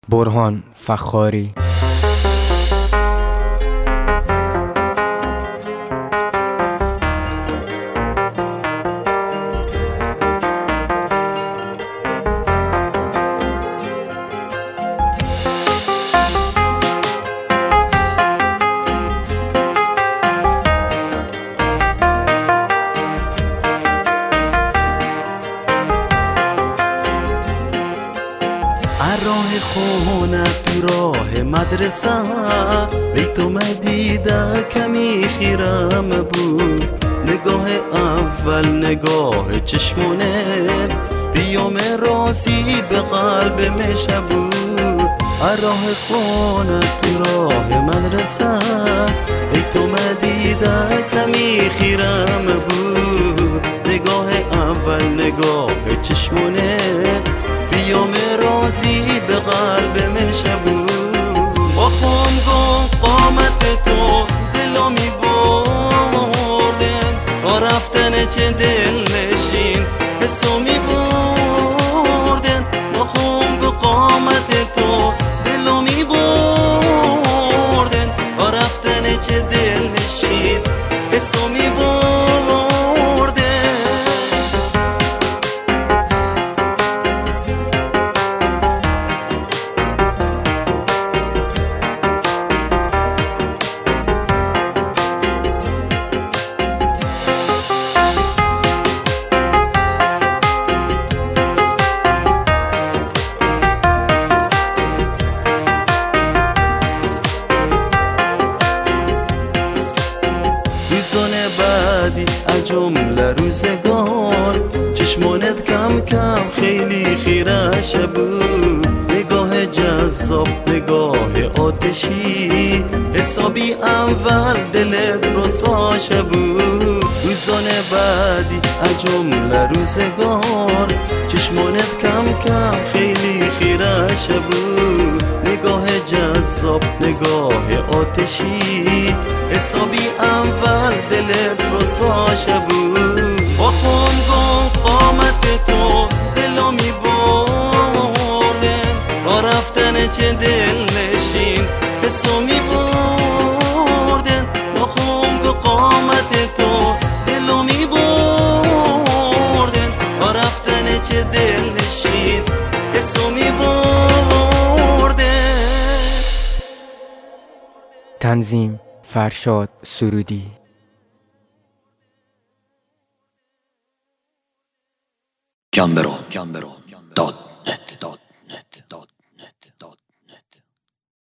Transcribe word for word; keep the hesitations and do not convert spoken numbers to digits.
برهان فخاری. راه خونه تو راه مدرسه بی تو مدیده کمی خیرم بود. نگاه اول نگاه چشمونت پیام رازی به قلب مشه بود. راه خونه تو راه مدرسه بی تو مدیده کمی خیرم بود. نگاه اول نگاه چشمونت پیام رازی به قلب مشه بود. با خون گم قامت تو دلو می بردن با رفتن چه دل نشین حسو می بردن. با خون گم قامت تو دلو می بردن با رفتن چه دل نشین حسو می بردن. روزان بعدی از جمله روزگار چشمانت کم کم خیلی خیرش بود. نگاه جذاب نگاه آتشی حسابی اول دلت رسواش بود. روزان بعدی از جمله روزگار چشمانت کم کم خیلی خیرش بود. نگاه جذاب نگاه آتشی حسابی اول دلت رسواش بود. با خون گم قامت تو دلو می بردن با رفتن چه دل نشین حسو می بردن. با خون گم قامت تو دلو می بردن با رفتن چه دل نشین حسو می بردن. تنظیم فرشاد سرودی. گامبرون دات نت